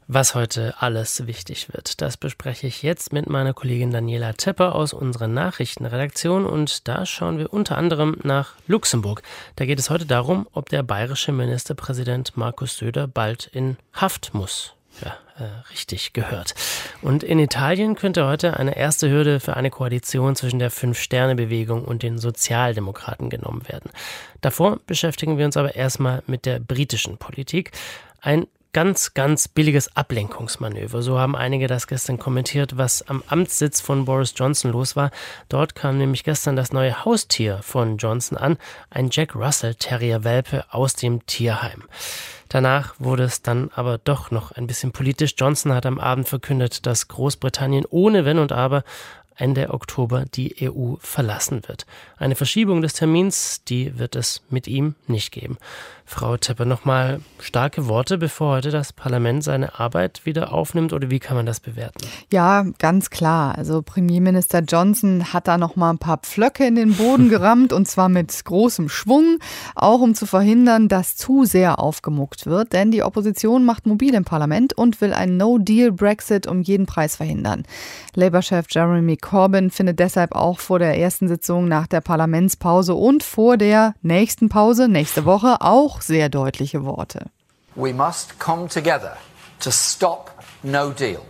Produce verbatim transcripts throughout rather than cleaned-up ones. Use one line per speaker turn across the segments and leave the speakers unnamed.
Was heute alles wichtig wird, das bespreche ich jetzt mit meiner Kollegin Daniela Tepper aus unserer Nachrichtenredaktion und da schauen wir unter anderem nach Luxemburg. Da geht es heute darum, ob der bayerische Ministerpräsident Markus Söder bald in Haft muss. Ja, äh, richtig gehört. Und in Italien könnte heute eine erste Hürde für eine Koalition zwischen der Fünf-Sterne-Bewegung und den Sozialdemokraten genommen werden. Davor beschäftigen wir uns aber erstmal mit der britischen Politik. Ein ganz, ganz billiges Ablenkungsmanöver. So haben einige das gestern kommentiert, was am Amtssitz von Boris Johnson los war. Dort kam nämlich gestern das neue Haustier von Johnson an, ein Jack Russell Terrier Welpe aus dem Tierheim. Danach wurde es dann aber doch noch ein bisschen politisch. Johnson hat am Abend verkündet, dass Großbritannien ohne Wenn und Aber Ende Oktober die E U verlassen wird. Eine Verschiebung des Termins, die wird es mit ihm nicht geben. Frau Tepper, nochmal starke Worte, bevor heute das Parlament seine Arbeit wieder aufnimmt, oder wie kann man das bewerten?
Ja, ganz klar. Also Premierminister Johnson hat da nochmal ein paar Pflöcke in den Boden gerammt und zwar mit großem Schwung, auch um zu verhindern, dass zu sehr aufgemuckt wird, denn die Opposition macht mobil im Parlament und will einen No-Deal-Brexit um jeden Preis verhindern. Labour-Chef Jeremy Corbyn findet deshalb auch vor der ersten Sitzung nach der Parlamentspause und vor der nächsten Pause, nächste Woche, auch sehr deutliche Worte.
We must come together to stop no deal.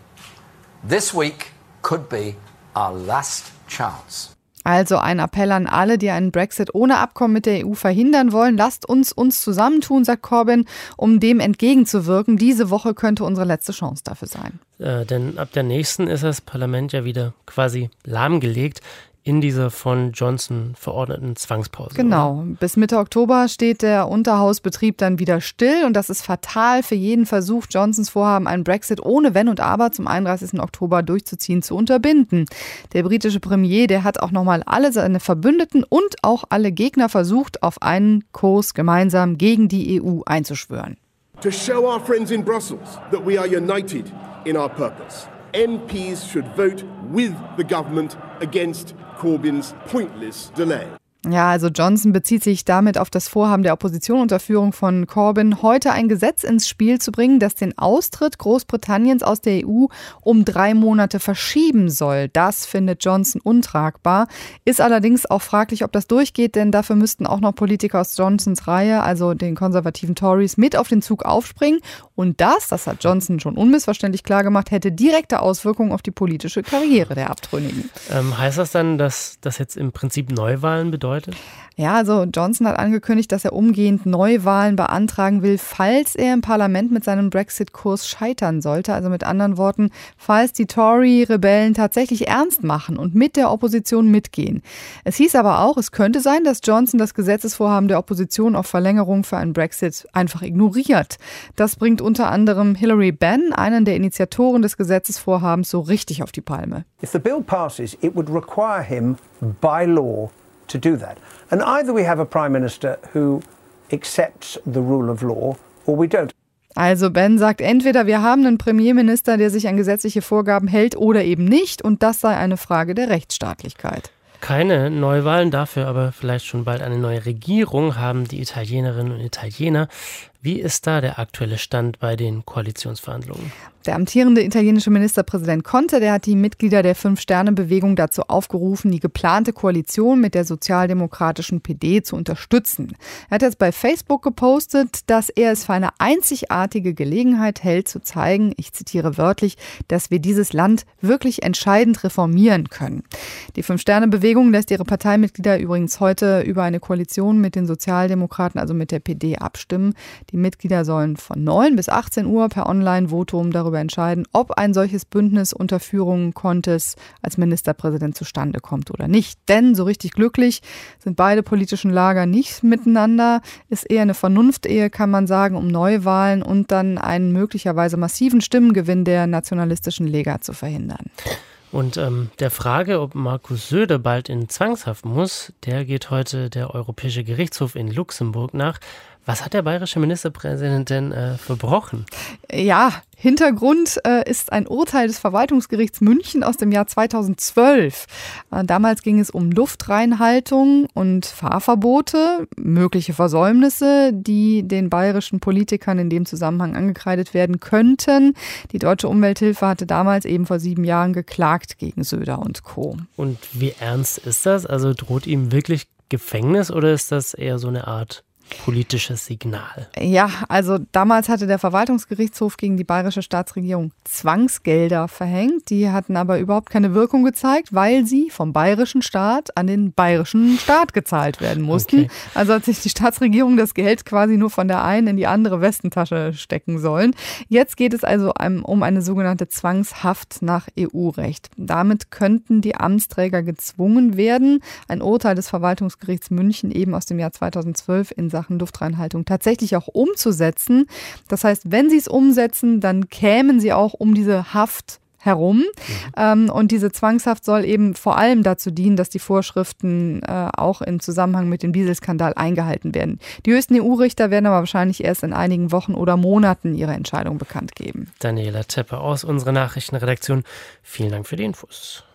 This week could be our last chance.
Also ein Appell an alle, die einen Brexit ohne Abkommen mit der E U verhindern wollen. Lasst uns uns zusammentun, sagt Corbyn, um dem entgegenzuwirken. Diese Woche könnte unsere letzte Chance dafür sein.
Äh, denn ab der nächsten ist das Parlament ja wieder quasi lahmgelegt in dieser von Johnson verordneten Zwangspause.
Genau.
Oder?
Bis Mitte Oktober steht der Unterhausbetrieb dann wieder still und das ist fatal für jeden Versuch, Johnsons Vorhaben, einen Brexit ohne Wenn und Aber zum einunddreißigsten Oktober durchzuziehen, zu unterbinden. Der britische Premier, der hat auch nochmal alle seine Verbündeten und auch alle Gegner versucht, auf einen Kurs gemeinsam gegen die E U einzuschwören.
To show our friends in Brussels that we are united in our purpose, M Ps should vote with the government against Corbyn's pointless delay.
Ja, also Johnson bezieht sich damit auf das Vorhaben der Opposition unter Führung von Corbyn, heute ein Gesetz ins Spiel zu bringen, das den Austritt Großbritanniens aus der E U um drei Monate verschieben soll. Das findet Johnson untragbar. Ist allerdings auch fraglich, ob das durchgeht, denn dafür müssten auch noch Politiker aus Johnsons Reihe, also den konservativen Tories, mit auf den Zug aufspringen. Und das, das hat Johnson schon unmissverständlich klargemacht, hätte direkte Auswirkungen auf die politische Karriere der Abtrünnigen.
Ähm, heißt das dann, dass das jetzt im Prinzip Neuwahlen bedeutet?
Ja, also Johnson hat angekündigt, dass er umgehend Neuwahlen beantragen will, falls er im Parlament mit seinem Brexit-Kurs scheitern sollte. Also mit anderen Worten, falls die Tory-Rebellen tatsächlich ernst machen und mit der Opposition mitgehen. Es hieß aber auch, es könnte sein, dass Johnson das Gesetzesvorhaben der Opposition auf Verlängerung für einen Brexit einfach ignoriert. Das bringt unter anderem Hilary Benn, einen der Initiatoren des Gesetzesvorhabens, so richtig auf die Palme.
If the bill passes, it would require him by law to do that. And either we have a prime minister who accepts the rule of law or we don't.
Also Ben sagt, entweder wir haben einen Premierminister, der sich an gesetzliche Vorgaben hält oder eben nicht und das sei eine Frage der Rechtsstaatlichkeit.
Keine Neuwahlen, dafür aber vielleicht schon bald eine neue Regierung haben die Italienerinnen und Italiener. Wie ist da der aktuelle Stand bei den Koalitionsverhandlungen?
Der amtierende italienische Ministerpräsident Conte, der hat die Mitglieder der Fünf-Sterne-Bewegung dazu aufgerufen, die geplante Koalition mit der sozialdemokratischen P D zu unterstützen. Er hat jetzt bei Facebook gepostet, dass er es für eine einzigartige Gelegenheit hält, zu zeigen, ich zitiere wörtlich, dass wir dieses Land wirklich entscheidend reformieren können. Die Fünf-Sterne-Bewegung lässt ihre Parteimitglieder übrigens heute über eine Koalition mit den Sozialdemokraten, also mit der P D, abstimmen. Die Mitglieder sollen von neun bis achtzehn Uhr per Online-Votum darüber entscheiden, ob ein solches Bündnis unter Führung Contes als Ministerpräsident zustande kommt oder nicht. Denn so richtig glücklich sind beide politischen Lager nicht miteinander. Ist eher eine Vernunftehe, kann man sagen, um Neuwahlen und dann einen möglicherweise massiven Stimmengewinn der nationalistischen Lega zu verhindern.
Und ähm, der Frage, ob Markus Söder bald in Zwangshaft muss, der geht heute der Europäische Gerichtshof in Luxemburg nach. Was hat der bayerische Ministerpräsident denn äh, verbrochen?
Ja, Hintergrund äh, ist ein Urteil des Verwaltungsgerichts München aus dem Jahr zweitausendzwölf. Äh, damals ging es um Luftreinhaltung und Fahrverbote, mögliche Versäumnisse, die den bayerischen Politikern in dem Zusammenhang angekreidet werden könnten. Die Deutsche Umwelthilfe hatte damals eben vor sieben Jahren geklagt gegen Söder und Co.
Und wie ernst ist das? Also droht ihm wirklich Gefängnis oder ist das eher so eine Art politisches Signal?
Ja, also damals hatte der Verwaltungsgerichtshof gegen die bayerische Staatsregierung Zwangsgelder verhängt. Die hatten aber überhaupt keine Wirkung gezeigt, weil sie vom bayerischen Staat an den bayerischen Staat gezahlt werden mussten. Okay. Also hat sich die Staatsregierung das Geld quasi nur von der einen in die andere Westentasche stecken sollen. Jetzt geht es also um eine sogenannte Zwangshaft nach E U-Recht. Damit könnten die Amtsträger gezwungen werden, ein Urteil des Verwaltungsgerichts München eben aus dem Jahr zweitausendzwölf in Sachen Luftreinhaltung tatsächlich auch umzusetzen. Das heißt, wenn sie es umsetzen, dann kämen sie auch um diese Haft herum. Mhm. Ähm, und diese Zwangshaft soll eben vor allem dazu dienen, dass die Vorschriften äh, auch im Zusammenhang mit dem Dieselskandal eingehalten werden. Die höchsten E U-Richter werden aber wahrscheinlich erst in einigen Wochen oder Monaten ihre Entscheidung bekannt geben.
Daniela Tepper aus unserer Nachrichtenredaktion. Vielen Dank für die Infos.